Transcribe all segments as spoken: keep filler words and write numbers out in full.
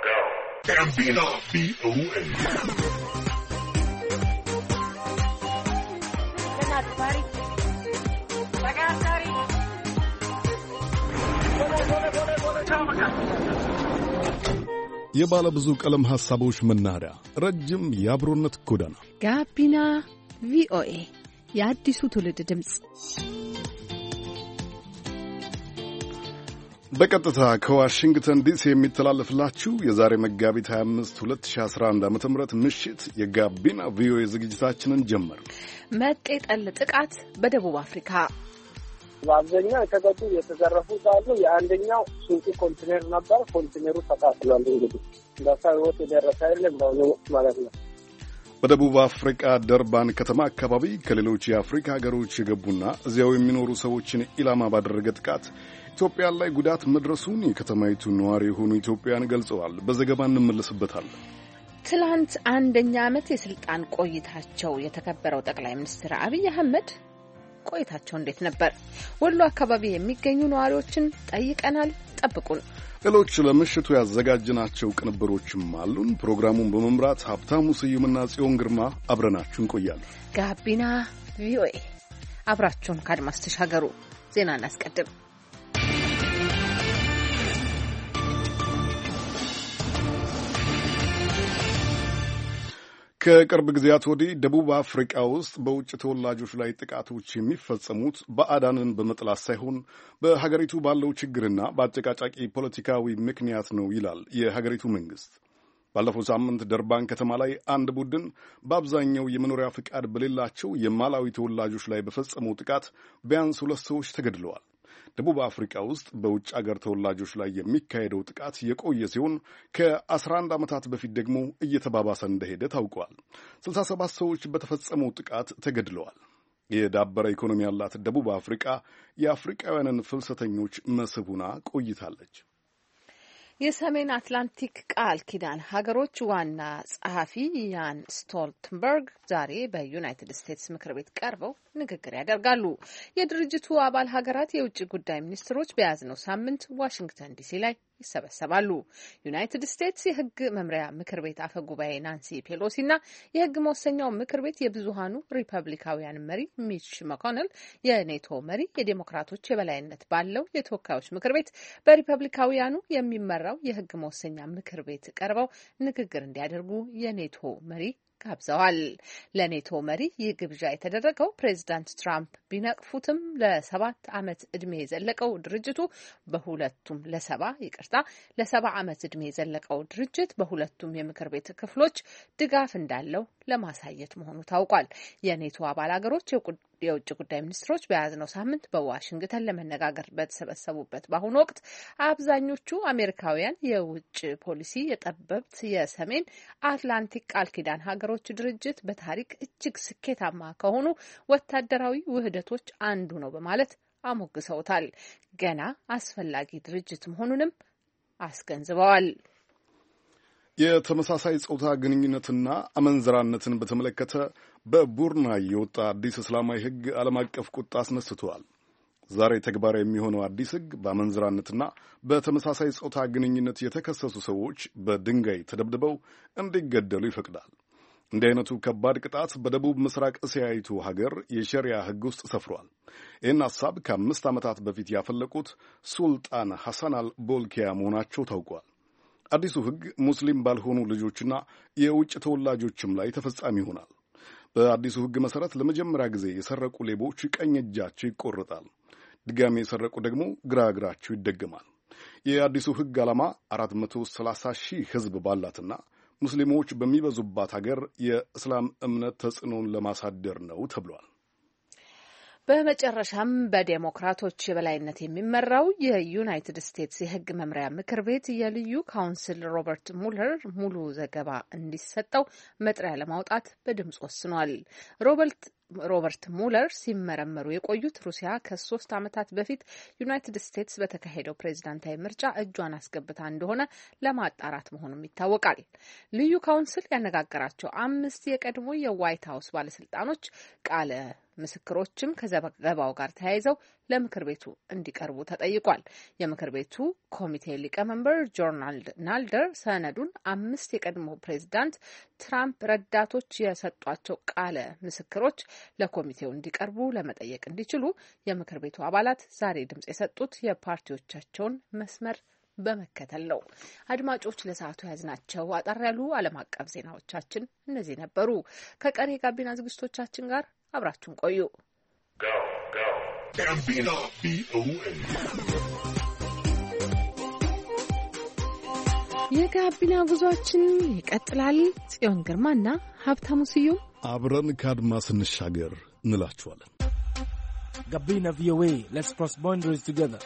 Gambino V O A. የባለ ብዙ ቀለም ሐሳቦች መናኸሪያ ረጅም የአብሮነት ጎዳና ጋቢና ቪኦኤ የአዲሱ ትውልድ ድምጽ በቀጥታ ከዋሽንግተን ዲሲ የሚተላለፍላችሁ የዛሬ መጋቢት ሃያ አምስት ሁለት ሺህ አስራ አንድ ዓመተ ምህረት ምሽት የጋቢና ቪኦኤ ዝግጅታችንን ጀመር። መጤ ጠል ጥቃት በደቡብ አፍሪካ በአብዛኛው የተገዱ የተዘረፉት አሉ። የአንደኛው ሱቁ ኮንቴነር ነበር። ኮንቴነሩ ተቃጥሏል። እንግዲህ ለሰው ሕይወት የደረሰ የለም በአሁኑ ወቅት ማለት ነው። በደቡብ አፍሪካ ደርባን ከተማ አካባቢ ከሌሎች የአፍሪካ ሀገሮች የገቡና እዚያው የሚኖሩ ሰዎችን ኢላማ ባደረገ ጥቃት ኢትዮጵያ ላይ ጉዳት መድረሱን የከተማይቱ ነዋሪ የሆኑ ኢትዮጵያውያን ገልጸዋል። በዘገባ እንመለስበታለን። ትላንት አንደኛ ዓመት የስልጣን ቆይታቸው የተከበረው ጠቅላይ ሚኒስትር አብይ አህመድ ቆይታቸው እንዴት ነበር? ወሎ አካባቢ የሚገኙ ነዋሪዎችን ጠይቀናል። ጠብቁን። ሌሎች ለምሽቱ ያዘጋጅናቸው ቅንብሮችም አሉን። ፕሮግራሙን በመምራት ሀብታሙ ስዩምና ጽዮን ግርማ አብረናችሁ እንቆያለን። ጋቢና ቪኦኤ አብራችሁን ከአድማስ ተሻገሩ። ዜና እናስቀድም። ከቅርብ ጊዜያት ወዲህ ደቡብ አፍሪካ ውስጥ በውጭ ተወላጆች ላይ ጥቃቶች የሚፈጸሙት ባዕዳንን በመጥላት ሳይሆን በሀገሪቱ ባለው ችግርና በአጨቃጫቂ ፖለቲካዊ ምክንያት ነው ይላል የሀገሪቱ መንግስት። ባለፈው ሳምንት ደርባን ከተማ ላይ አንድ ቡድን በአብዛኛው የመኖሪያ ፍቃድ በሌላቸው የማላዊ ተወላጆች ላይ በፈጸመው ጥቃት ቢያንስ ሁለት ሰዎች ተገድለዋል። ደቡብ አፍሪካ ውስጥ በውጭ አገር ተወላጆች ላይ የሚካሄደው ጥቃት የቆየ ሲሆን ከአስራ አንድ ዓመታት በፊት ደግሞ እየተባባሰ እንደሄደ ታውቋል። ስልሳ ሰባት ሰዎች በተፈጸመው ጥቃት ተገድለዋል። የዳበረ ኢኮኖሚ ያላት ደቡብ አፍሪካ የአፍሪካውያንን ፍልሰተኞች መስህብ ሆና ቆይታለች። የሰሜን አትላንቲክ ቃል ኪዳን ሀገሮች ዋና ጸሐፊ ያን ስቶልተንበርግ ዛሬ በዩናይትድ ስቴትስ ምክር ቤት ቀርበው ንግግር ያደርጋሉ። የድርጅቱ አባል ሀገራት የውጭ ጉዳይ ሚኒስትሮች በያዝነው ሳምንት ዋሽንግተን ዲሲ ላይ ይሰበሰባሉ። ዩናይትድ ስቴትስ የሕግ መምሪያ ምክር ቤት አፈ ጉባኤ ናንሲ ፔሎሲና የሕግ መወሰኛው ምክር ቤት የብዙሃኑ ሪፐብሊካውያን መሪ ሚች መኮነል፣ የኔቶ መሪ የዴሞክራቶች የበላይነት ባለው የተወካዮች ምክር ቤት በሪፐብሊካውያኑ የሚመራው የሕግ መወሰኛ ምክር ቤት ቀርበው ንግግር እንዲያደርጉ የኔቶ መሪ ጋብዘዋል። ለኔቶ መሪ ይህ ግብዣ የተደረገው ፕሬዚዳንት ትራምፕ ቢነቅፉትም ለሰባት ዓመት ዕድሜ የዘለቀው ድርጅቱ በሁለቱም ለሰባ ይቅርታ ለሰባ ዓመት ዕድሜ የዘለቀው ድርጅት በሁለቱም የምክር ቤት ክፍሎች ድጋፍ እንዳለው ለማሳየት መሆኑ ታውቋል። የኔቶ አባል ሀገሮች የውጭ ጉዳይ ሚኒስትሮች በያዝነው ሳምንት በዋሽንግተን ለመነጋገር በተሰበሰቡበት በአሁኑ ወቅት አብዛኞቹ አሜሪካውያን የውጭ ፖሊሲ የጠበብት የሰሜን አትላንቲክ ቃል ኪዳን ሀገሮች ድርጅት በታሪክ እጅግ ስኬታማ ከሆኑ ወታደራዊ ውህደቶች አንዱ ነው በማለት አሞግሰውታል። ገና አስፈላጊ ድርጅት መሆኑንም አስገንዝበዋል። የተመሳሳይ ጾታ ግንኙነትና አመንዝራነትን በተመለከተ በቡርናይ የወጣ አዲስ እስላማዊ ሕግ ዓለም አቀፍ ቁጣ አስነስተዋል። ዛሬ ተግባራዊ የሚሆነው አዲስ ሕግ በአመንዝራነትና በተመሳሳይ ጾታ ግንኙነት የተከሰሱ ሰዎች በድንጋይ ተደብድበው እንዲገደሉ ይፈቅዳል። እንዲህ አይነቱ ከባድ ቅጣት በደቡብ ምስራቅ እስያዊቱ ሀገር የሸሪያ ሕግ ውስጥ ሰፍሯል። ይህን ሐሳብ ከአምስት ዓመታት በፊት ያፈለቁት ሱልጣን ሐሰን አል ቦልኪያ መሆናቸው ታውቋል። አዲሱ ሕግ ሙስሊም ባልሆኑ ልጆችና የውጭ ተወላጆችም ላይ ተፈጻሚ ይሆናል። በአዲሱ ሕግ መሠረት ለመጀመሪያ ጊዜ የሰረቁ ሌቦች ቀኝ እጃቸው ይቆረጣል። ድጋሚ የሰረቁ ደግሞ ግራ እግራቸው ይደገማል። የአዲሱ ሕግ ዓላማ አራት መቶ ሰላሳ ሺህ ሕዝብ ባላትና ሙስሊሞች በሚበዙባት ሀገር የእስላም እምነት ተጽዕኖን ለማሳደር ነው ተብሏል። በመጨረሻም በዴሞክራቶች የበላይነት የሚመራው የዩናይትድ ስቴትስ የሕግ መምሪያ ምክር ቤት የልዩ ካውንስል ሮበርት ሙለር ሙሉ ዘገባ እንዲሰጠው መጥሪያ ለማውጣት በድምፅ ወስኗል። ሮበርት ሮበርት ሙለር ሲመረመሩ የቆዩት ሩሲያ ከሶስት ዓመታት በፊት ዩናይትድ ስቴትስ በተካሄደው ፕሬዝዳንታዊ ምርጫ እጇን አስገብታ እንደሆነ ለማጣራት መሆኑም ይታወቃል። ልዩ ካውንስል ያነጋገራቸው አምስት የቀድሞ የዋይት ሀውስ ባለስልጣኖች ቃለ ምስክሮችም ከዘገባው ጋር ተያይዘው ለምክር ቤቱ እንዲቀርቡ ተጠይቋል። የምክር ቤቱ ኮሚቴ ሊቀመንበር ጆርናልድ ናልደር ሰነዱን አምስት የቀድሞ ፕሬዝዳንት ትራምፕ ረዳቶች የሰጧቸው ቃለ ምስክሮች ለኮሚቴው እንዲቀርቡ ለመጠየቅ እንዲችሉ የምክር ቤቱ አባላት ዛሬ ድምጽ የሰጡት የፓርቲዎቻቸውን መስመር በመከተል ነው። አድማጮች ለሰዓቱ ያዝናቸው አጠር ያሉ ዓለም አቀፍ ዜናዎቻችን እነዚህ ነበሩ። ከቀሪ ጋቢና ዝግጅቶቻችን ጋር አብራችሁን ቆዩ። የጋቢና ጉዟችን ይቀጥላል። ጽዮን ግርማና ሀብታሙ ስዩም አብረን ከአድማስ እንሻገር እንላችኋለን። ጋቢና ቪኦኤ ሌትስ ክሮስ ቦንደሪስ ቱጌዘር።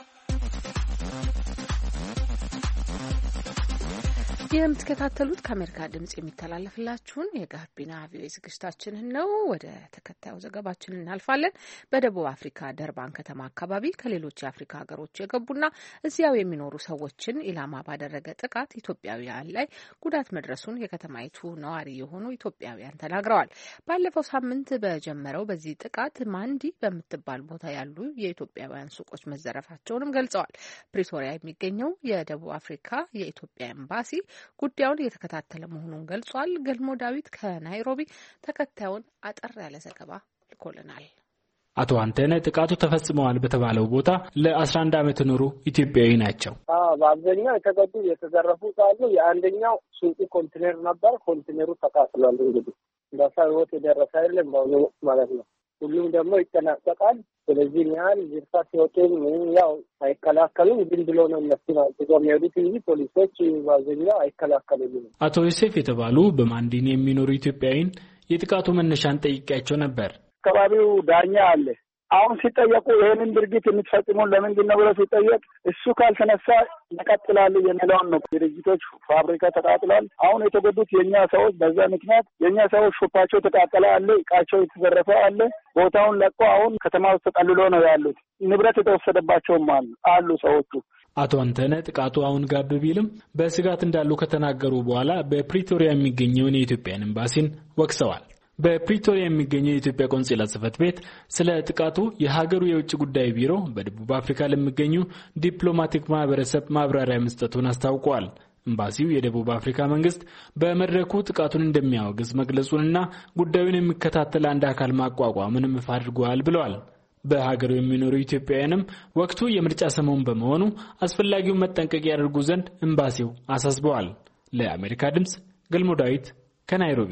የምትከታተሉት ከአሜሪካ ድምጽ የሚተላለፍላችሁን የጋቢና ቪኦኤ ዝግጅታችንን ነው። ወደ ተከታዩ ዘገባችን እናልፋለን። በደቡብ አፍሪካ ደርባን ከተማ አካባቢ ከሌሎች የአፍሪካ ሀገሮች የገቡና እዚያው የሚኖሩ ሰዎችን ኢላማ ባደረገ ጥቃት ኢትዮጵያውያን ላይ ጉዳት መድረሱን የከተማይቱ ነዋሪ የሆኑ ኢትዮጵያውያን ተናግረዋል። ባለፈው ሳምንት በጀመረው በዚህ ጥቃት ማንዲ በምትባል ቦታ ያሉ የኢትዮጵያውያን ሱቆች መዘረፋቸውንም ገልጸዋል። ፕሪቶሪያ የሚገኘው የደቡብ አፍሪካ የኢትዮጵያ ኤምባሲ ጉዳዩን እየተከታተለ መሆኑን ገልጿል። ገልሞ ዳዊት ከናይሮቢ ተከታዩን አጠር ያለ ዘገባ ልኮልናል። አቶ አንተነህ ጥቃቱ ተፈጽመዋል በተባለው ቦታ ለአስራ አንድ ዓመት ኖሩ ኢትዮጵያዊ ናቸው። አዎ በአብዛኛው የተገዱ የተዘረፉት አሉ። የአንደኛው ሱቁ ኮንቴነር ነበር። ኮንቴነሩ ተቃጥሏል። እንግዲህ በሰው ህይወት የደረሰ አይደለም በአሁኑ ወቅት ማለት ነው። ሁሉም ደግሞ ይጠናቀቃል። ስለዚህ ያህል ዝርፋ ሲወጡም ያው አይከላከሉም። ግን ብሎ ነው እነሱ ናቸው የሚሄዱት እንጂ ፖሊሶች በአብዛኛው አይከላከሉም። አቶ ዮሴፍ የተባሉ በማንዲን የሚኖሩ ኢትዮጵያዊን የጥቃቱ መነሻን ጠይቄያቸው ነበር። አካባቢው ዳኛ አለ። አሁን ሲጠየቁ ይሄንን ድርጊት የምትፈጽሙን ለምንድን ነው ብለው ሲጠየቅ እሱ ካልተነሳ ይቀጥላሉ የሚለውን ነው። ድርጅቶች ፋብሪካ ተቃጥሏል። አሁን የተጎዱት የኛ ሰዎች በዛ ምክንያት የኛ ሰዎች ሹፓቸው ተቃጠለ አለ፣ እቃቸው የተዘረፈ አለ። ቦታውን ለቆ አሁን ከተማ ውስጥ ተጠልሎ ነው ያሉት። ንብረት የተወሰደባቸውም አሉ አሉ ሰዎቹ። አቶ አንተነህ ጥቃቱ አሁን ጋብ ቢልም በስጋት እንዳሉ ከተናገሩ በኋላ በፕሪቶሪያ የሚገኘውን የኢትዮጵያን ኤምባሲን ወቅሰዋል። በፕሪቶሪያ የሚገኘው የኢትዮጵያ ቆንጽላ ጽሕፈት ቤት ስለ ጥቃቱ የሀገሩ የውጭ ጉዳይ ቢሮ በደቡብ አፍሪካ ለሚገኙ ዲፕሎማቲክ ማህበረሰብ ማብራሪያ መስጠቱን አስታውቋል። ኤምባሲው የደቡብ አፍሪካ መንግስት በመድረኩ ጥቃቱን እንደሚያወግዝ መግለጹንና ጉዳዩን የሚከታተል አንድ አካል ማቋቋሙን ይፋ አድርጓል ብለዋል። በሀገሩ የሚኖሩ ኢትዮጵያውያንም ወቅቱ የምርጫ ሰሞን በመሆኑ አስፈላጊውን መጠንቀቅ ያደርጉ ዘንድ ኤምባሲው አሳስበዋል። ለአሜሪካ ድምጽ ገልሞ ዳዊት ከናይሮቢ።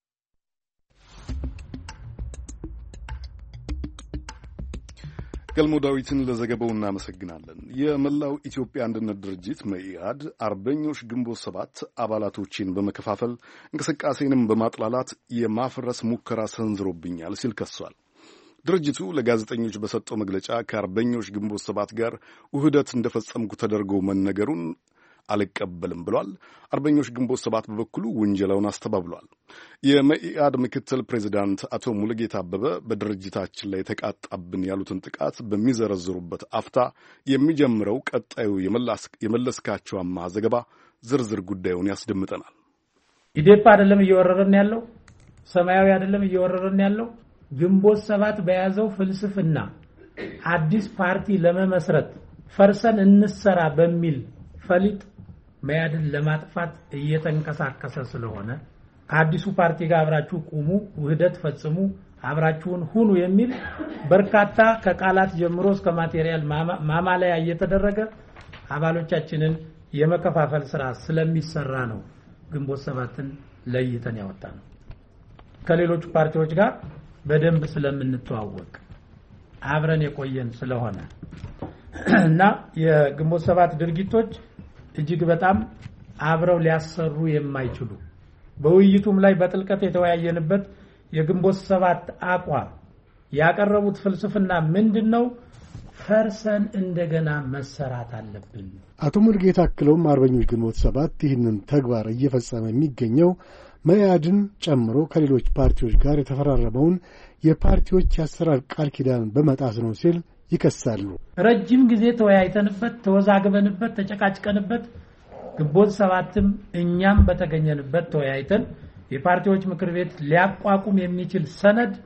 ገልሞ ዳዊትን ለዘገባው እናመሰግናለን። የመላው ኢትዮጵያ አንድነት ድርጅት መኢአድ አርበኞች ግንቦት ሰባት አባላቶችን በመከፋፈል እንቅስቃሴንም በማጥላላት የማፍረስ ሙከራ ሰንዝሮብኛል ሲል ከሷል። ድርጅቱ ለጋዜጠኞች በሰጠው መግለጫ ከአርበኞች ግንቦት ሰባት ጋር ውህደት እንደፈጸምኩ ተደርጎ መነገሩን አልቀበልም ብሏል። አርበኞች ግንቦት ሰባት በበኩሉ ውንጀላውን አስተባብሏል። የመኢአድ ምክትል ፕሬዚዳንት አቶ ሙሉጌታ አበበ በድርጅታችን ላይ የተቃጣብን ያሉትን ጥቃት በሚዘረዝሩበት አፍታ የሚጀምረው ቀጣዩ የመለስካቸው አማሃ ዘገባ ዝርዝር ጉዳዩን ያስደምጠናል። ኢዴፓ አይደለም እየወረረን ያለው፣ ሰማያዊ አይደለም እየወረረን ያለው። ግንቦት ሰባት በያዘው ፍልስፍና አዲስ ፓርቲ ለመመስረት ፈርሰን እንሰራ በሚል ፈሊጥ መያድን ለማጥፋት እየተንቀሳቀሰ ስለሆነ ከአዲሱ ፓርቲ ጋር አብራችሁ ቁሙ፣ ውህደት ፈጽሙ፣ አብራችሁን ሁኑ የሚል በርካታ ከቃላት ጀምሮ እስከ ማቴሪያል ማማለያ እየተደረገ አባሎቻችንን የመከፋፈል ስራ ስለሚሰራ ነው ግንቦት ሰባትን ለይተን ያወጣነው። ከሌሎች ፓርቲዎች ጋር በደንብ ስለምንተዋወቅ አብረን የቆየን ስለሆነ እና የግንቦት ሰባት ድርጊቶች እጅግ በጣም አብረው ሊያሰሩ የማይችሉ በውይይቱም ላይ በጥልቀት የተወያየንበት የግንቦት ሰባት አቋም ያቀረቡት ፍልስፍና ምንድነው? ፈርሰን እንደገና መሰራት አለብን። አቶ ሙሉጌታ አክለውም አርበኞች ግንቦት ሰባት ይህንን ተግባር እየፈጸመ የሚገኘው መያድን ጨምሮ ከሌሎች ፓርቲዎች ጋር የተፈራረመውን የፓርቲዎች የአሰራር ቃል ኪዳን በመጣስ ነው ሲል ይከሳሉ። ረጅም ጊዜ ተወያይተንበት ተወዛግበንበት ተጨቃጭቀንበት ግንቦት ሰባትም እኛም በተገኘንበት ተወያይተን የፓርቲዎች ምክር ቤት ሊያቋቁም የሚችል ሰነድ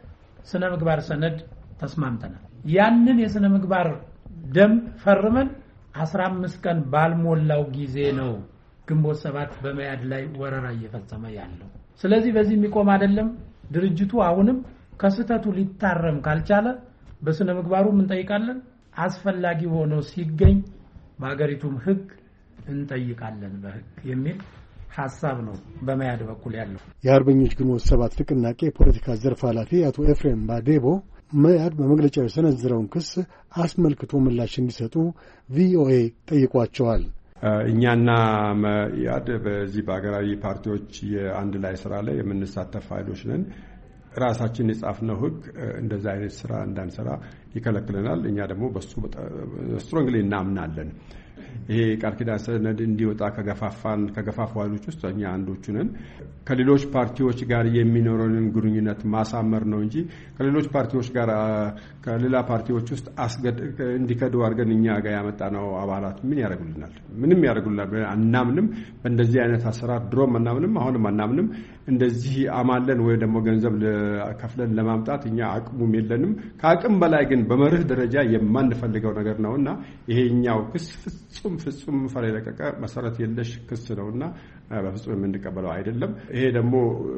ስነ ምግባር ሰነድ ተስማምተናል። ያንን የስነ ምግባር ደንብ ፈርመን አስራ አምስት ቀን ባልሞላው ጊዜ ነው ግንቦት ሰባት በመያድ ላይ ወረራ እየፈጸመ ያለው። ስለዚህ በዚህ የሚቆም አይደለም። ድርጅቱ አሁንም ከስተቱ ሊታረም ካልቻለ በስነ ምግባሩ ምን ጠይቃለን? አስፈላጊ ሆኖ ሲገኝ በአገሪቱም ህግ እንጠይቃለን በህግ የሚል ሐሳብ ነው በመያድ በኩል ያለው። የአርበኞች ግንቦት ሰባት ንቅናቄ ፖለቲካ ዘርፍ ኃላፊ አቶ ኤፍሬም ባዴቦ መያድ በመግለጫው የሰነዘረውን ክስ አስመልክቶ ምላሽ እንዲሰጡ ቪኦኤ ጠይቋቸዋል። እኛና መያድ በዚህ በአገራዊ ፓርቲዎች የአንድ ላይ ስራ ላይ የምንሳተፍ ኃይሎች ነን። ራሳችን የጻፍነው ህግ እንደዛ አይነት ስራ እንዳንሰራ ይከለክለናል። እኛ ደግሞ በሱ ስትሮንግሊ እናምናለን። ይሄ ቃል ኪዳን ሰነድ እንዲወጣ ከገፋፋን ከገፋፋ ኃይሎች ውስጥ እኛ አንዶቹ ነን። ከሌሎች ፓርቲዎች ጋር የሚኖረንን ግንኙነት ማሳመር ነው እንጂ ከሌሎች ፓርቲዎች ጋር ከሌላ ፓርቲዎች ውስጥ አስገድ እንዲከዱ አድርገን እኛ ጋር ያመጣነው አባላት ምን ያደርጉልናል? ምንም ያደርጉልናል አናምንም። በእንደዚህ አይነት አሰራር ድሮም አናምንም፣ አሁንም አናምንም። እንደዚህ አማለን ወይ ደግሞ ገንዘብ ከፍለን ለማምጣት እኛ አቅሙም የለንም። ከአቅም በላይ ግን በመርህ ደረጃ የማንፈልገው ነገር ነውና ይሄኛው ክስ ፍጹም ፍጹም ፈለቀቀ መሰረት የለሽ ክስ ነውና በፍጹም የምንቀበለው አይደለም። ይሄ ደግሞ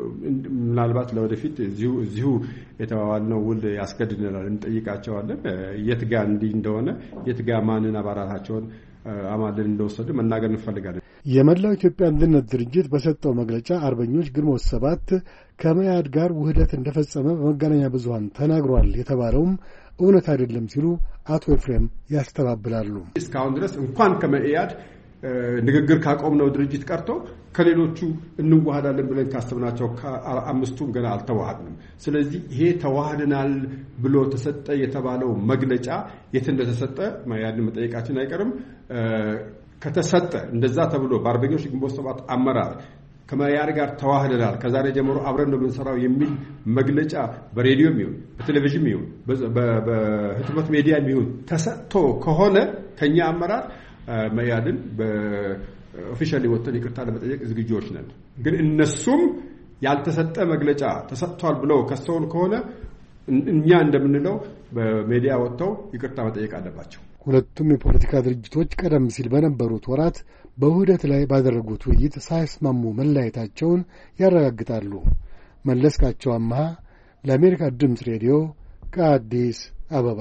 ምናልባት ለወደፊት እዚሁ እዚሁ የተዋዋልነው ውል ያስገድደናል፣ እንጠይቃቸዋለን። የትጋ እንዲህ እንደሆነ የትጋ ማንን አባራታቸውን አማለን እንደወሰዱ መናገር እንፈልጋለን። የመላው ኢትዮጵያ አንድነት ድርጅት በሰጠው መግለጫ አርበኞች ግንቦት ሰባት ከመያድ ጋር ውህደት እንደፈጸመ በመገናኛ ብዙሃን ተናግሯል የተባለውም እውነት አይደለም ሲሉ አቶ ኤፍሬም ያስተባብላሉ። እስካሁን ድረስ እንኳን ከመያድ ንግግር ካቆምነው ድርጅት ቀርቶ ከሌሎቹ እንዋሃዳለን ብለን ካሰብናቸው ከአምስቱም ገና አልተዋሃድንም። ስለዚህ ይሄ ተዋህደናል ብሎ ተሰጠ የተባለው መግለጫ የት እንደተሰጠ መያድን መጠየቃችን አይቀርም። ከተሰጠ እንደዛ ተብሎ በአርበኞች ግንቦት ሰባት አመራር ከመያድ ጋር ተዋህደናል ከዛሬ ጀምሮ አብረን ነው የምንሰራው የሚል መግለጫ በሬዲዮም ይሁን በቴሌቪዥን ይሁን በህትመት ሚዲያም ይሁን ተሰጥቶ ከሆነ ከኛ አመራር መያድን በኦፊሻሊ ወጥተን ይቅርታ ለመጠየቅ ዝግጁዎች ነን። ግን እነሱም ያልተሰጠ መግለጫ ተሰጥቷል ብለው ከሰውን ከሆነ እኛ እንደምንለው በሚዲያ ወጥተው ይቅርታ መጠየቅ አለባቸው። ሁለቱም የፖለቲካ ድርጅቶች ቀደም ሲል በነበሩት ወራት በውህደት ላይ ባደረጉት ውይይት ሳይስማሙ መለያየታቸውን ያረጋግጣሉ። መለስካቸው አማሃ ለአሜሪካ ድምፅ ሬዲዮ ከአዲስ አበባ።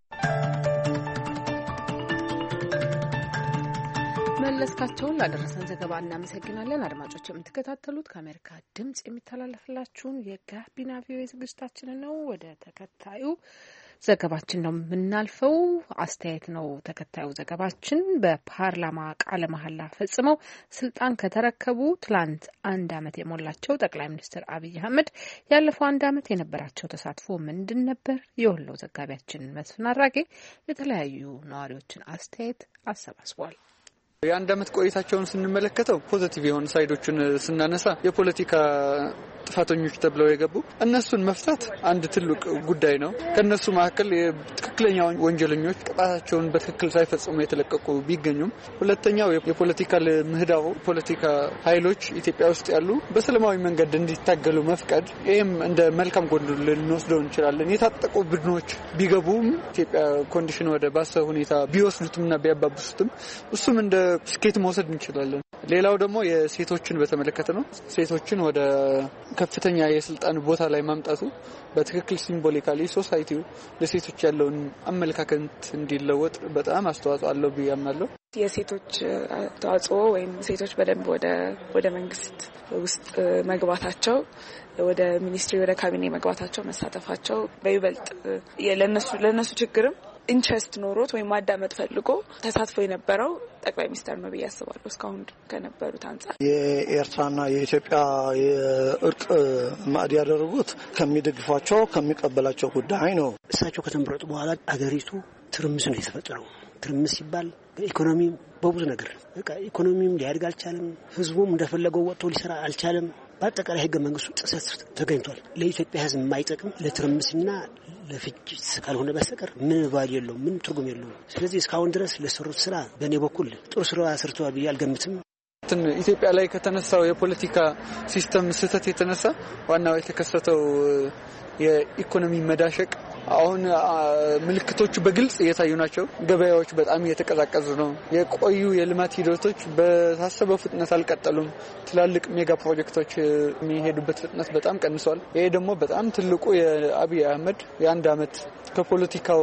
መለስካቸውን ላደረሰን ዘገባ እናመሰግናለን። አድማጮች የምትከታተሉት ከአሜሪካ ድምፅ የሚተላለፍላችሁን የጋቢና ቪኦኤ ዝግጅታችንን ነው። ወደ ተከታዩ ዘገባችን ነው የምናልፈው። አስተያየት ነው ተከታዩ ዘገባችን። በፓርላማ ቃለ መሐላ ፈጽመው ስልጣን ከተረከቡ ትላንት አንድ ዓመት የሞላቸው ጠቅላይ ሚኒስትር አብይ አህመድ ያለፈው አንድ ዓመት የነበራቸው ተሳትፎ ምንድን ነበር? የወሎ ዘጋቢያችን መስፍን አራጌ የተለያዩ ነዋሪዎችን አስተያየት አሰባስቧል። የአንድ ዓመት ቆይታቸውን ስንመለከተው ፖዚቲቭ የሆኑ ሳይዶችን ስናነሳ የፖለቲካ ጥፋተኞች ተብለው የገቡ እነሱን መፍታት አንድ ትልቅ ጉዳይ ነው። ከነሱ መካከል ትክክለኛ ወንጀለኞች ቅጣታቸውን በትክክል ሳይፈጽሙ የተለቀቁ ቢገኙም፣ ሁለተኛው የፖለቲካል ምህዳሩ ፖለቲካ ኃይሎች ኢትዮጵያ ውስጥ ያሉ በሰላማዊ መንገድ እንዲታገሉ መፍቀድ፣ ይህም እንደ መልካም ጎን ልንወስደው እንችላለን። የታጠቁ ቡድኖች ቢገቡም ኢትዮጵያ ኮንዲሽን ወደ ባሰ ሁኔታ ቢወስዱትምና ቢያባብሱትም እሱም እንደ ስኬት መውሰድ እንችላለን። ሌላው ደግሞ የሴቶችን በተመለከተ ነው። ሴቶችን ወደ ከፍተኛ የስልጣን ቦታ ላይ ማምጣቱ በትክክል ሲምቦሊካሊ ሶሳይቲው ለሴቶች ያለውን አመለካከት እንዲለወጥ በጣም አስተዋጽኦ አለው ብዬ አምናለሁ። የሴቶች ተዋጽኦ ወይም ሴቶች በደንብ ወደ ወደ መንግስት ውስጥ መግባታቸው፣ ወደ ሚኒስትሪ ወደ ካቢኔ መግባታቸው፣ መሳተፋቸው በይበልጥ ለነሱ ለነሱ ችግርም ኢንትረስት ኖሮት ወይም ማዳመጥ ፈልጎ ተሳትፎ የነበረው ጠቅላይ ሚኒስትር ነው ብዬ አስባለሁ። እስካሁን ከነበሩት አንጻር የኤርትራና የኢትዮጵያ የእርቅ ማዕድ ያደረጉት ከሚደግፏቸው ከሚቀበላቸው ጉዳይ ነው። እሳቸው ከተመረጡ በኋላ አገሪቱ ትርምስ ነው የተፈጠረው። ትርምስ ሲባል በኢኮኖሚ በብዙ ነገር በቃ ኢኮኖሚም ሊያድግ አልቻለም። ህዝቡም እንደፈለገው ወጥቶ ሊሰራ አልቻለም። በአጠቃላይ ህገ መንግስቱ ጥሰት ተገኝቷል። ለኢትዮጵያ ህዝብ የማይጠቅም ለትርምስና ለፍጅት ካልሆነ በስተቀር ምን ባል የለውም፣ ምን ትርጉም የለውም። ስለዚህ እስካሁን ድረስ ለሰሩት ስራ በእኔ በኩል ጥሩ ስራ ሰርተዋል ብዬ አልገምትም። ኢትዮጵያ ላይ ከተነሳው የፖለቲካ ሲስተም ስህተት የተነሳ ዋናው የተከሰተው የኢኮኖሚ መዳሸቅ አሁን ምልክቶቹ በግልጽ እየታዩ ናቸው። ገበያዎች በጣም እየተቀዛቀዙ ነው። የቆዩ የልማት ሂደቶች በታሰበው ፍጥነት አልቀጠሉም። ትላልቅ ሜጋ ፕሮጀክቶች የሚሄዱበት ፍጥነት በጣም ቀንሷል። ይሄ ደግሞ በጣም ትልቁ የአብይ አህመድ የአንድ አመት ከፖለቲካው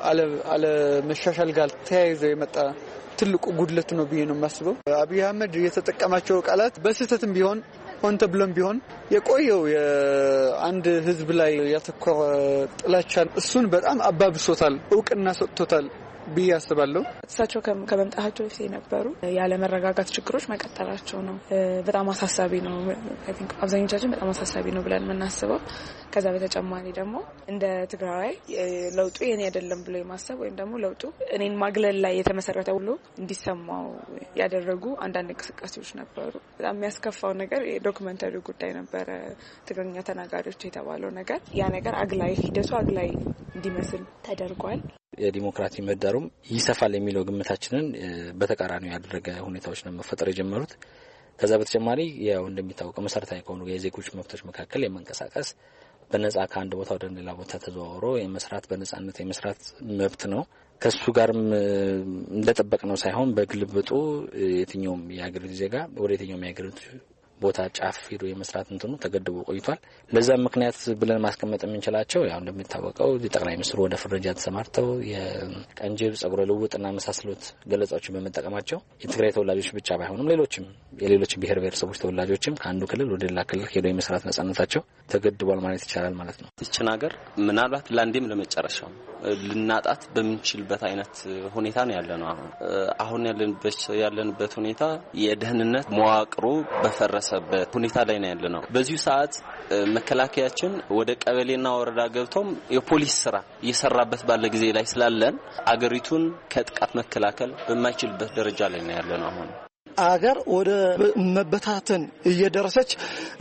አለመሻሻል ጋር ተያይዞ የመጣ ትልቁ ጉድለት ነው ብዬ ነው የማስበው። አብይ አህመድ የተጠቀማቸው ቃላት በስህተትም ቢሆን ሆን ተብሎም ቢሆን የቆየው የአንድ ህዝብ ላይ ያተኮረ ጥላቻ እሱን በጣም አባብሶታል፣ እውቅና ሰጥቶታል ብዬ አስባለሁ። እሳቸው ከመምጣታቸው በፊት የነበሩ ያለ መረጋጋት ችግሮች መቀጠላቸው ነው በጣም አሳሳቢ ነው። አይ ቲንክ አብዛኞቻችን በጣም አሳሳቢ ነው ብለን የምናስበው። ከዛ በተጨማሪ ደግሞ እንደ ትግራዋይ ለውጡ የኔ አይደለም ብሎ የማሰብ ወይም ደግሞ ለውጡ እኔን ማግለል ላይ የተመሰረተ ብሎ እንዲሰማው ያደረጉ አንዳንድ እንቅስቃሴዎች ነበሩ። በጣም የሚያስከፋው ነገር የዶክመንታሪ ጉዳይ ነበረ። ትግርኛ ተናጋሪዎች የተባለው ነገር ያ ነገር አግላይ ሂደቱ አግላይ እንዲመስል ተደርጓል። የዲሞክራሲ ምህዳሩም ይሰፋል የሚለው ግምታችንን በተቃራኒው ያደረገ ሁኔታዎች ነው መፈጠር የጀመሩት። ከዛ በተጨማሪ ያው እንደሚታወቀው መሰረታዊ ከሆኑ የዜጎች መብቶች መካከል የመንቀሳቀስ በነጻ ከአንድ ቦታ ወደ ሌላ ቦታ ተዘዋውሮ የመስራት በነጻነት የመስራት መብት ነው። ከሱ ጋርም እንደጠበቅነው ሳይሆን በግልብጡ የትኛውም የሀገሪቱ ዜጋ ወደ የትኛውም የሀገሪቱ ቦታ ጫፍ ሄዶ የመስራት እንትኑ ተገድቦ ቆይቷል። ለዛም ምክንያት ብለን ማስቀመጥ የምንችላቸው ያው እንደሚታወቀው ጠቅላይ ሚኒስትሩ ወደ ፍረጃ ተሰማርተው የቀንጅብ ጸጉረ ልውጥና መሳሰሉት ገለጻዎችን በመጠቀማቸው የትግራይ ተወላጆች ብቻ ባይሆኑም ሌሎችም የሌሎች ብሔር ብሔረሰቦች ተወላጆችም ከአንዱ ክልል ወደ ሌላ ክልል ሄዶ የመስራት ነጻነታቸው ተገድቧል ማለት ይቻላል ማለት ነው። ይህችን ሀገር ምናልባት ለአንዴም ለመጨረሻው ልናጣት በምንችልበት አይነት ሁኔታ ነው ያለነው። አሁን አሁን ያለንበት ያለንበት ሁኔታ የደህንነት መዋቅሩ በፈረሰበት ሁኔታ ላይ ነው ያለነው። በዚህ ሰዓት መከላከያችን ወደ ቀበሌና ወረዳ ገብቶም የፖሊስ ስራ እየሰራበት ባለ ጊዜ ላይ ስላለን አገሪቱን ከጥቃት መከላከል በማይችልበት ደረጃ ላይ ነው ያለነው አሁን አገር ወደ መበታተን እየደረሰች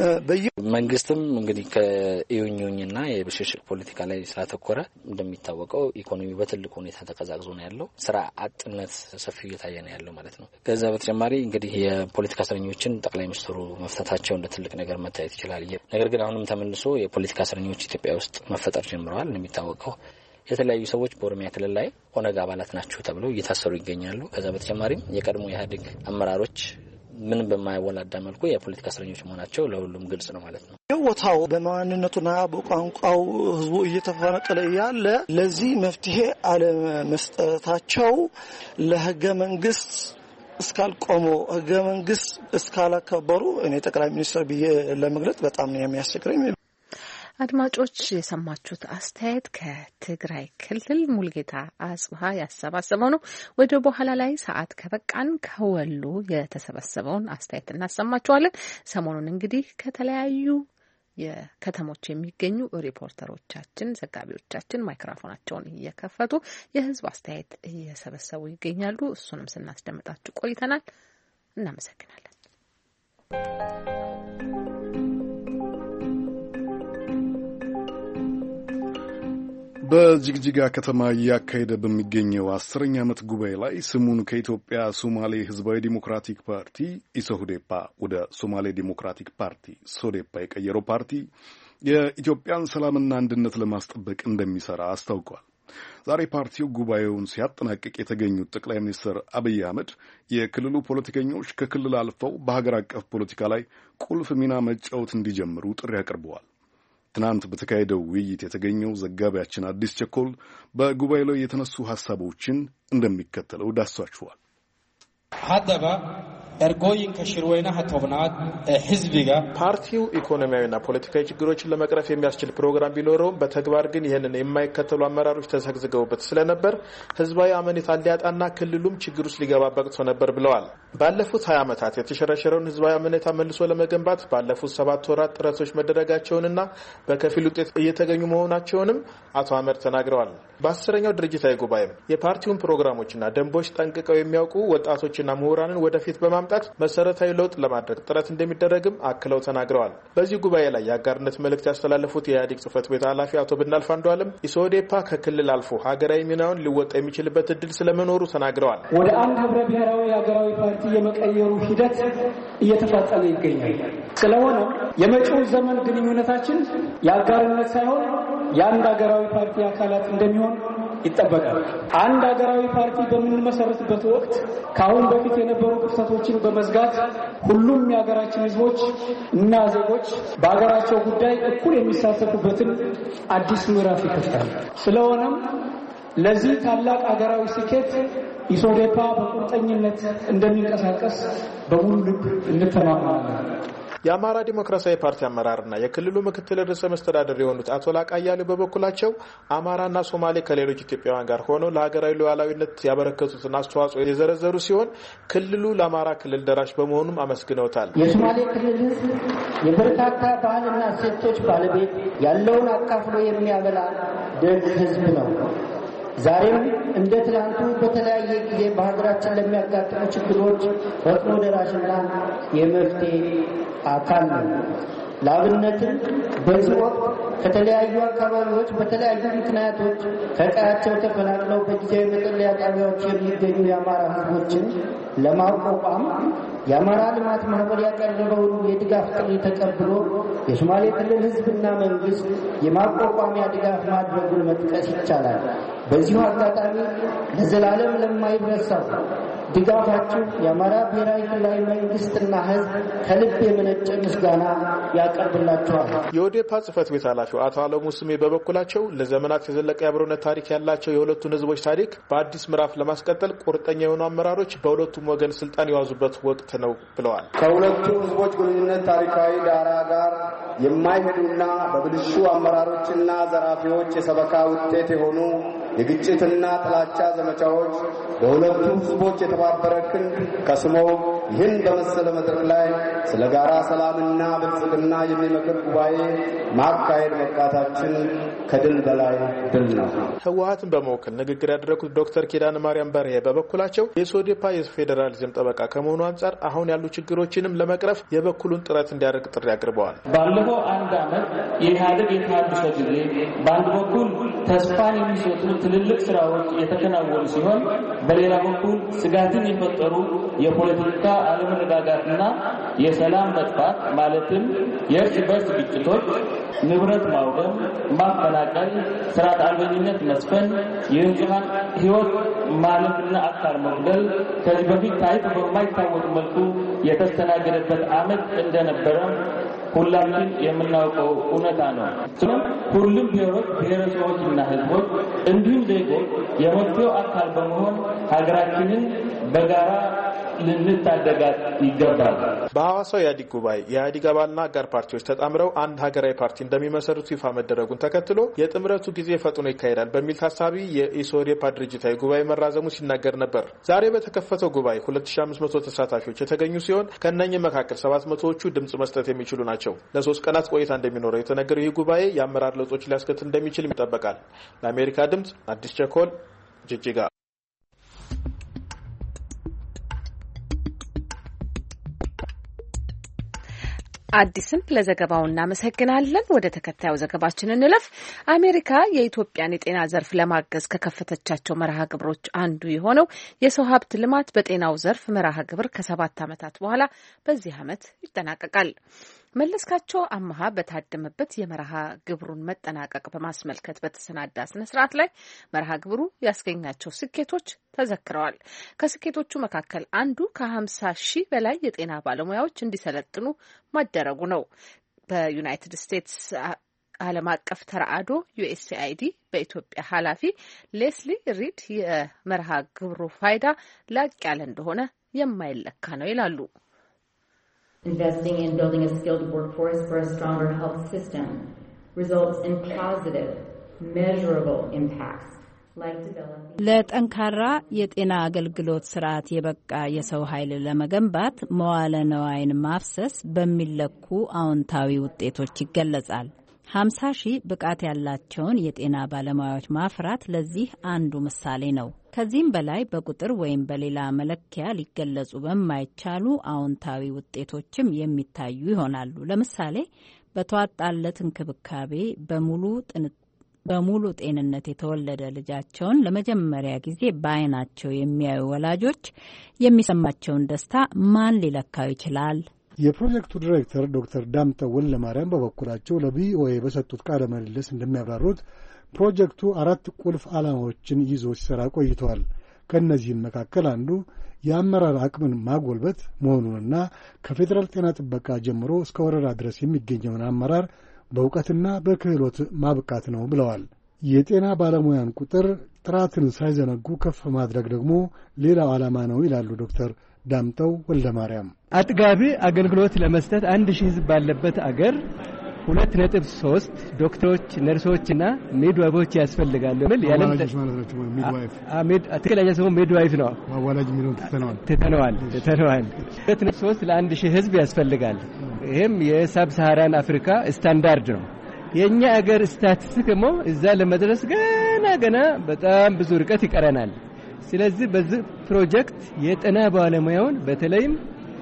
መንግስትም እንግዲህ ከኢዩኝኝና የብሽሽቅ ፖለቲካ ላይ ስላተኮረ እንደሚታወቀው ኢኮኖሚ በትልቁ ሁኔታ ተቀዛቅዞ ነው ያለው። ስራ አጥነት ሰፊው እየታየ ነው ያለው ማለት ነው። ከዛ በተጨማሪ እንግዲህ የፖለቲካ እስረኞችን ጠቅላይ ሚኒስትሩ መፍታታቸው እንደ ትልቅ ነገር መታየት ይችላል። ነገር ግን አሁንም ተመልሶ የፖለቲካ እስረኞች ኢትዮጵያ ውስጥ መፈጠር ጀምረዋል። እንደሚታወቀው የተለያዩ ሰዎች በኦሮሚያ ክልል ላይ ኦነግ አባላት ናቸው ተብለው እየታሰሩ ይገኛሉ። ከዛ በተጨማሪም የቀድሞ የኢህአዴግ አመራሮች ምንም በማይወላዳ መልኩ የፖለቲካ እስረኞች መሆናቸው ለሁሉም ግልጽ ነው ማለት ነው። የቦታው በማንነቱና በቋንቋው ህዝቡ እየተፈናቀለ ያለ ለዚህ መፍትሄ አለመስጠታቸው ለህገ መንግስት እስካልቆሙ ህገ መንግስት እስካላከበሩ እኔ ጠቅላይ ሚኒስትር ብዬ ለመግለጽ በጣም ነው የሚያስቸግረኝ። አድማጮች የሰማችሁት አስተያየት ከትግራይ ክልል ሙልጌታ አጽብሃ ያሰባሰበው ነው። ወደ በኋላ ላይ ሰዓት ከበቃን ከወሎ የተሰበሰበውን አስተያየት እናሰማችኋለን። ሰሞኑን እንግዲህ ከተለያዩ የከተሞች የሚገኙ ሪፖርተሮቻችን፣ ዘጋቢዎቻችን ማይክሮፎናቸውን እየከፈቱ የህዝብ አስተያየት እየሰበሰቡ ይገኛሉ። እሱንም ስናስደምጣችሁ ቆይተናል። እናመሰግናለን። በጅግጅጋ ከተማ እያካሄደ በሚገኘው አስረኛ ዓመት ጉባኤ ላይ ስሙን ከኢትዮጵያ ሶማሌ ህዝባዊ ዲሞክራቲክ ፓርቲ ኢሶሁዴፓ ወደ ሶማሌ ዲሞክራቲክ ፓርቲ ሶዴፓ የቀየረው ፓርቲ የኢትዮጵያን ሰላምና አንድነት ለማስጠበቅ እንደሚሰራ አስታውቋል። ዛሬ ፓርቲው ጉባኤውን ሲያጠናቅቅ የተገኙት ጠቅላይ ሚኒስትር አብይ አህመድ የክልሉ ፖለቲከኞች ከክልል አልፈው በሀገር አቀፍ ፖለቲካ ላይ ቁልፍ ሚና መጫወት እንዲጀምሩ ጥሪ አቅርበዋል። ትናንት በተካሄደው ውይይት የተገኘው ዘጋቢያችን አዲስ ቸኮል በጉባኤው ላይ የተነሱ ሐሳቦችን እንደሚከተለው ዳስሷቸዋል። ሀደባ ኤርጎይን ከሽርወይና ሀቶብናት ህዝቢጋ ፓርቲው ኢኮኖሚያዊና ፖለቲካዊ ችግሮችን ለመቅረፍ የሚያስችል ፕሮግራም ቢኖረውም በተግባር ግን ይህንን የማይከተሉ አመራሮች ተሰግዝገውበት ስለነበር ህዝባዊ አመኔታ ሊያጣና ክልሉም ችግር ውስጥ ሊገባ በቅቶ ነበር ብለዋል። ባለፉት ሀያ ዓመታት የተሸረሸረውን ህዝባዊ አመኔታ መልሶ ለመገንባት ባለፉት ሰባት ወራት ጥረቶች መደረጋቸውንና በከፊል ውጤት እየተገኙ መሆናቸውንም አቶ አህመድ ተናግረዋል። በአስረኛው ድርጅታዊ ጉባኤም የፓርቲውን ፕሮግራሞችና ደንቦች ጠንቅቀው የሚያውቁ ወጣቶችና ምሁራንን ወደፊት በማምጣት በማምጣት መሰረታዊ ለውጥ ለማድረግ ጥረት እንደሚደረግም አክለው ተናግረዋል። በዚህ ጉባኤ ላይ የአጋርነት መልእክት ያስተላለፉት የኢህአዴግ ጽህፈት ቤት ኃላፊ አቶ ብናልፍ አንዱዓለም ኢሶዴፓ ከክልል አልፎ ሀገራዊ ሚናውን ሊወጣ የሚችልበት እድል ስለመኖሩ ተናግረዋል። ወደ አንድ ህብረ ብሔራዊ ሀገራዊ ፓርቲ የመቀየሩ ሂደት እየተፋጠነ ይገኛል። ስለሆነ የመጪው ዘመን ግንኙነታችን የአጋርነት ሳይሆን የአንድ ሀገራዊ ፓርቲ አካላት እንደሚሆን ይጠበቃል። አንድ ሀገራዊ ፓርቲ በምንመሰረትበት ወቅት ከአሁን በፊት የነበሩ ክፍተቶችን በመዝጋት ሁሉም የሀገራችን ህዝቦች እና ዜጎች በሀገራቸው ጉዳይ እኩል የሚሳተፉበትን አዲስ ምዕራፍ ይከፍታል። ስለሆነም ለዚህ ታላቅ ሀገራዊ ስኬት ኢሶዴፓ በቁርጠኝነት እንደሚንቀሳቀስ በሙሉ ልብ እንተማመናለን። የአማራ ዲሞክራሲያዊ ፓርቲ አመራርና የክልሉ ምክትል ርዕሰ መስተዳድር የሆኑት አቶ ላቃ አያሌው በበኩላቸው አማራና ሶማሌ ከሌሎች ኢትዮጵያውያን ጋር ሆነው ለሀገራዊ ሉዓላዊነት ያበረከቱትን አስተዋጽኦ የዘረዘሩ ሲሆን ክልሉ ለአማራ ክልል ደራሽ በመሆኑም አመስግነውታል። የሶማሌ ክልል ህዝብ የበርካታ ባህልና እሴቶች ባለቤት ያለውን አካፍሎ የሚያበላ ደግ ህዝብ ነው። ዛሬም እንደ ትናንቱ በተለያየ ጊዜ በሀገራችን ለሚያጋጥሙ ችግሮች ፈጥኖ ደራሽና የመፍትሄ አካል ነው። ለአብነትም በዚህ ወቅት ከተለያዩ አካባቢዎች በተለያዩ ምክንያቶች ከቀያቸው ተፈናቅለው በጊዜያዊ መጠለያ ጣቢያዎች የሚገኙ የአማራ ህዝቦችን ለማቋቋም የአማራ ልማት ማህበር ያቀረበውን የድጋፍ ጥሪ ተቀብሎ የሶማሌ ክልል ህዝብና መንግስት የማቋቋሚያ ድጋፍ ማድረጉን መጥቀስ ይቻላል። በዚሁ አጋጣሚ ለዘላለም ለማይረሳው ድጋፋችሁ የአማራ ብሔራዊ ክልላዊ መንግስትና ህዝብ ከልብ የመነጨ ምስጋና ያቀርብላችኋል። የኦዴፓ ጽህፈት ቤት ኃላፊው አቶ አለሙ ስሜ በበኩላቸው ለዘመናት የዘለቀ የአብሮነት ታሪክ ያላቸው የሁለቱን ህዝቦች ታሪክ በአዲስ ምዕራፍ ለማስቀጠል ቁርጠኛ የሆኑ አመራሮች በሁለቱም ወገን ስልጣን የያዙበት ወቅት ነው ብለዋል። ከሁለቱ ህዝቦች ግንኙነት ታሪካዊ ዳራ ጋር የማይሄዱና በብልሹ አመራሮችና ዘራፊዎች የሰበካ ውጤት የሆኑ የግጭትና ጥላቻ ዘመቻዎች በሁለቱ ህዝቦች የተባበረ ክንድ ከስሞ ይህን በመሰለ መድረክ ላይ ስለ ጋራ ሰላምና ብልጽግና የሚመክር ጉባኤ ማካሄድ መብቃታችን ከድል በላይ ድል ነው። ህወሓትን በመወከል ንግግር ያደረጉት ዶክተር ኪዳነ ማርያም በርሄ በበኩላቸው የሶዴፓ የፌዴራሊዝም ጠበቃ ከመሆኑ አንጻር አሁን ያሉ ችግሮችንም ለመቅረፍ የበኩሉን ጥረት እንዲያደርግ ጥሪ አቅርበዋል። ባለፈው አንድ ዓመት የኢህአዴግ የተሃድሶ ጊዜ በአንድ በኩል ተስፋን የሚሰጡ ትልልቅ ስራዎች የተከናወኑ ሲሆን በሌላ በኩል ስጋትን የፈጠሩ የፖለቲካ አለመረጋጋትና የሰላም መጥፋት ማለትም የእርስ በርስ ግጭቶች፣ ንብረት ማውደም፣ ማፈናቀል፣ ስርዓት አልበኝነት መስፈን፣ የንጹሃን ህይወት ማለፍና አካል መጉደል ከዚህ በፊት ታይቶ በማይታወቅ መልኩ የተስተናገደበት ዓመት እንደነበረ ሁላችን የምናውቀው እውነታ ነው። ስለዚህ ሁሉም ብሔሮች ብሔረሰቦችና ህዝቦች እንዲሁም ዜጎች የመፍትሄው አካል በመሆን ሀገራችንን በጋራ ልንታደጋት ይገባል። በሐዋሳው የኢህአዴግ ጉባኤ የኢህአዴግ አባልና አጋር ፓርቲዎች ተጣምረው አንድ ሀገራዊ ፓርቲ እንደሚመሰርቱ ይፋ መደረጉን ተከትሎ የጥምረቱ ጊዜ ፈጥኖ ይካሄዳል በሚል ታሳቢ የኢሶዴፓ ድርጅታዊ ጉባኤ መራዘሙ ሲናገር ነበር። ዛሬ በተከፈተው ጉባኤ ሁለት ሺህ አምስት መቶ ተሳታፊዎች የተገኙ ሲሆን ከእነኚህ መካከል ሰባት መቶዎቹ ድምጽ መስጠት የሚችሉ ናቸው። ለሶስት ቀናት ቆይታ እንደሚኖረው የተነገረው ይህ ጉባኤ የአመራር ለውጦች ሊያስከትል እንደሚችል ይጠበቃል። ለአሜሪካ ድምጽ አዲስ ቸኮል ጅጅጋ። አዲስን ለዘገባው እናመሰግናለን። ወደ ተከታዩ ዘገባችን እንለፍ። አሜሪካ የኢትዮጵያን የጤና ዘርፍ ለማገዝ ከከፈተቻቸው መርሃ ግብሮች አንዱ የሆነው የሰው ሀብት ልማት በጤናው ዘርፍ መርሃ ግብር ከሰባት ዓመታት በኋላ በዚህ ዓመት ይጠናቀቃል። መለስካቸው አመሃ በታደመበት የመርሃ ግብሩን መጠናቀቅ በማስመልከት በተሰናዳ ስነ ስርዓት ላይ መርሃ ግብሩ ያስገኛቸው ስኬቶች ተዘክረዋል። ከስኬቶቹ መካከል አንዱ ከሀምሳ ሺህ በላይ የጤና ባለሙያዎች እንዲሰለጥኑ ማደረጉ ነው። በዩናይትድ ስቴትስ ዓለም አቀፍ ተራድኦ ዩኤስኤአይዲ በኢትዮጵያ ኃላፊ ሌስሊ ሪድ የመርሃ ግብሩ ፋይዳ ላቅ ያለ እንደሆነ የማይለካ ነው ይላሉ። Investing in building a skilled workforce for a stronger health system results in positive, measurable impacts like developing ለጠንካራ የጤና አገልግሎት ስርዓት የበቃ የሰው ኃይል ለመገንባት መዋለ ነዋይን ማፍሰስ በሚለኩ አዎንታዊ ውጤቶች ይገለጻል። ሀምሳ ሺህ ብቃት ያላቸውን የጤና ባለሙያዎች ማፍራት ለዚህ አንዱ ምሳሌ ነው። ከዚህም በላይ በቁጥር ወይም በሌላ መለኪያ ሊገለጹ በማይቻሉ አዎንታዊ ውጤቶችም የሚታዩ ይሆናሉ። ለምሳሌ በተዋጣለት እንክብካቤ በሙሉ በሙሉ ጤንነት የተወለደ ልጃቸውን ለመጀመሪያ ጊዜ በዓይናቸው የሚያዩ ወላጆች የሚሰማቸውን ደስታ ማን ሊለካው ይችላል? የፕሮጀክቱ ዲሬክተር ዶክተር ዳምጠው ወልደማርያም በበኩላቸው ለቪኦኤ በሰጡት ቃለ ምልልስ እንደሚያብራሩት ፕሮጀክቱ አራት ቁልፍ ዓላማዎችን ይዞ ሲሰራ ቆይቷል። ከእነዚህም መካከል አንዱ የአመራር አቅምን ማጎልበት መሆኑንና ከፌዴራል ጤና ጥበቃ ጀምሮ እስከ ወረዳ ድረስ የሚገኘውን አመራር በእውቀትና በክህሎት ማብቃት ነው ብለዋል። የጤና ባለሙያን ቁጥር ጥራትን ሳይዘነጉ ከፍ ማድረግ ደግሞ ሌላው ዓላማ ነው ይላሉ ዶክተር ዳምጠው ወልደማርያም። አጥጋቢ አገልግሎት ለመስጠት አንድ ሺህ ሕዝብ ባለበት አገር ሁለት ነጥብ ሶስት ዶክተሮች፣ ነርሶችና ሚድዋይፎች ያስፈልጋሉ። ምን ያለም ሚድዋይፍ አሜድ አትከለኛ ሰው ሚድዋይፍ ነው። ዋላጅ ሚሊዮን ተተነዋል ተተነዋል ተተነዋል ሁለት ነጥብ ሶስት ለአንድ ሺህ ሕዝብ ያስፈልጋል። ይሄም የሳብ ሳሃራን አፍሪካ ስታንዳርድ ነው። የኛ አገር ስታቲስቲክ ደግሞ እዛ ለመድረስ ገና ገና በጣም ብዙ ርቀት ይቀረናል። ስለዚህ በዚህ ፕሮጀክት የጤና ባለሙያውን በተለይም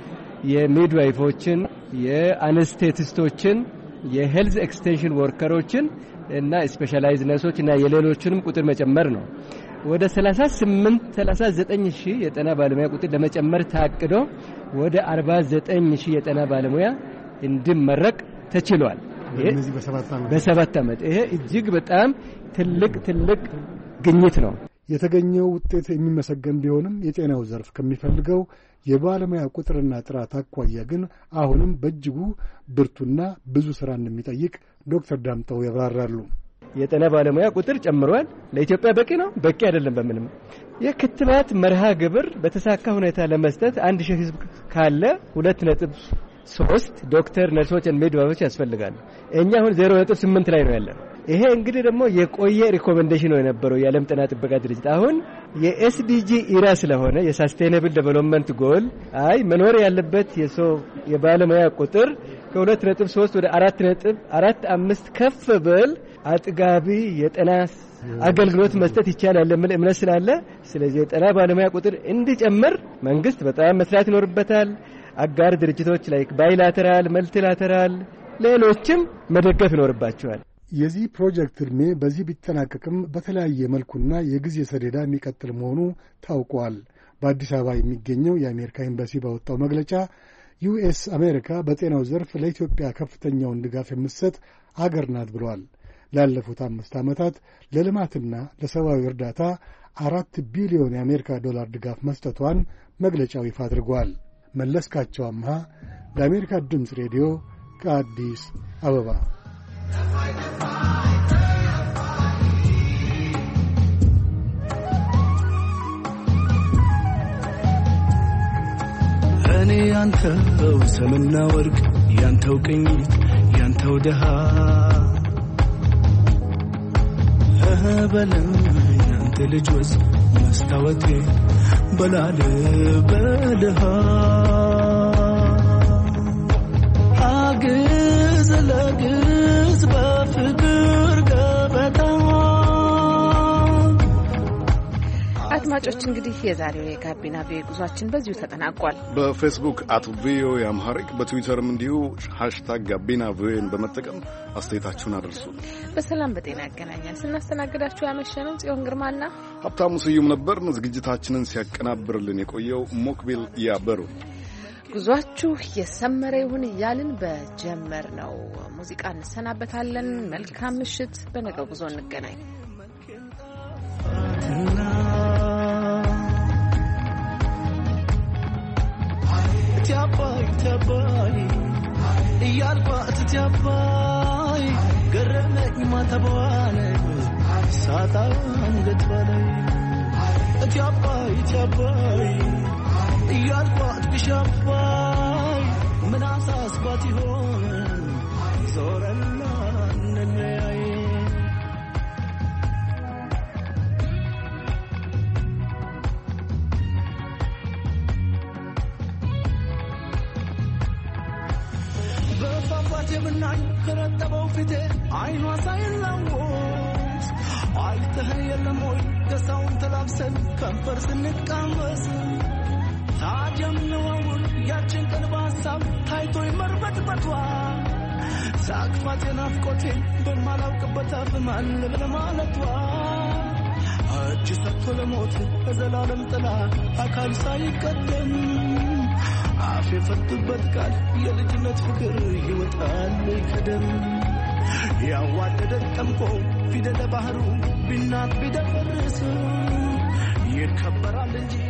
የሚድዋይፎችን፣ የአነስቴቲስቶችን፣ የሄልዝ ኤክስቴንሽን ወርከሮችን እና ስፔሻላይዝ ነርሶች እና የሌሎችንም ቁጥር መጨመር ነው። ወደ ሰላሳ ስምንት ሰላሳ ዘጠኝ ሺህ የጤና ባለሙያ ቁጥር ለመጨመር ታቅዶ ወደ አርባ ዘጠኝ ሺህ የጤና ባለሙያ እንዲመረቅ ተችሏል። ይሄ በሰባት ዓመት ይሄ እጅግ በጣም ትልቅ ትልቅ ግኝት ነው። የተገኘው ውጤት የሚመሰገን ቢሆንም የጤናው ዘርፍ ከሚፈልገው የባለሙያ ቁጥርና ጥራት አኳያ ግን አሁንም በእጅጉ ብርቱና ብዙ ስራ እንደሚጠይቅ ዶክተር ዳምጠው ያብራራሉ። የጤና ባለሙያ ቁጥር ጨምሯል። ለኢትዮጵያ በቂ ነው? በቂ አይደለም። በምንም የክትባት መርሃ ግብር በተሳካ ሁኔታ ለመስጠት አንድ ሺህ ሕዝብ ካለ ሁለት ነጥብ ሶስት ዶክተር፣ ነርሶች እና ሚድዋይፎች ያስፈልጋሉ። እኛ አሁን ዜሮ ነጥብ ስምንት ላይ ነው ያለው። ይሄ እንግዲህ ደግሞ የቆየ ሪኮሜንዴሽን ነው የነበረው የዓለም ጤና ጥበቃ ድርጅት። አሁን የኤስዲጂ ኢራ ስለሆነ የሳስቴይነብል ዴቨሎፕመንት ጎል አይ መኖር ያለበት የሰው የባለሙያ ቁጥር ከሁለት ነጥብ ሶስት ወደ አራት ነጥብ አራት አምስት ከፍ ብል አጥጋቢ የጤና አገልግሎት መስጠት ይቻላል የሚል እምነት ስላለ ስለዚህ የጤና ባለሙያ ቁጥር እንዲጨምር መንግስት በጣም መስራት ይኖርበታል። አጋር ድርጅቶች ላይክ ባይላተራል፣ መልቲላተራል ሌሎችም መደገፍ ይኖርባቸዋል። የዚህ ፕሮጀክት ዕድሜ በዚህ ቢጠናቀቅም በተለያየ መልኩና የጊዜ ሰሌዳ የሚቀጥል መሆኑ ታውቋል። በአዲስ አበባ የሚገኘው የአሜሪካ ኤምባሲ ባወጣው መግለጫ ዩኤስ አሜሪካ በጤናው ዘርፍ ለኢትዮጵያ ከፍተኛውን ድጋፍ የምትሰጥ አገር ናት ብሏል። ላለፉት አምስት ዓመታት ለልማትና ለሰብአዊ እርዳታ አራት ቢሊዮን የአሜሪካ ዶላር ድጋፍ መስጠቷን መግለጫው ይፋ አድርጓል። መለስካቸው አምሃ ለአሜሪካ ድምፅ ሬዲዮ ከአዲስ አበባ። እኔ ያንተው ሰምና ወርቅ ያንተው ቅኝት ያንተው ደሃ እህ በለኝ ያንተ ልጅ ወዝ መስታወቴ በላል በልሃ አግዝ ለግዝ በፍቅር ገበታ። አድማጮች እንግዲህ የዛሬው የጋቢና ቪኦኤ ጉዟችን በዚሁ ተጠናቋል። በፌስቡክ አት ቪኦኤ አምሃሪክ በትዊተርም እንዲሁ ሃሽታግ ጋቢና ቪኦኤን በመጠቀም አስተያየታችሁን አድርሱ። በሰላም በጤና ያገናኛል። ስናስተናግዳችሁ ያመሸነው ጽዮን ግርማና ሀብታሙ ስዩም ነበር። ዝግጅታችንን ሲያቀናብርልን የቆየው ሞክቢል ያበሩ። ጉዟችሁ የሰመረ ይሁን እያልን በጀመር ነው ሙዚቃ እንሰናበታለን። መልካም ምሽት። በነገው ጉዞ እንገናኝ። Tiapai, tiapai, iyalpat tiapai, germek matabane, satan getbane. Tiapai, tiapai, iyalpat bishapai, menasas batihon, zorana nenei. Bye. አባቴ ብናኝ ከረጠበው ፊቴ አይኗ ሳይላወስ አይተህ የለም ወይ ደስታውን ተላብሰን ከንፈር ስንቃመስ ታዲያ ምንዋውል ያችን ቀን በሀሳብ ታይቶ ይመርበትበቷ ሳቅፋት የናፍቆቴን በማላውቅበት አፍ ማን ለማለቷ እጅ ሰጥቶ ለሞት በዘላለም ጥላ አካል ሳይቀደም አፍ የፈቱበት ቃል የልጅነት ፍቅር ይወጣል ከደም ያዋደደን ጠምቆ ፊደለ ባህሩ ቢናት ቢደፈርስ ይከበራል እንጂ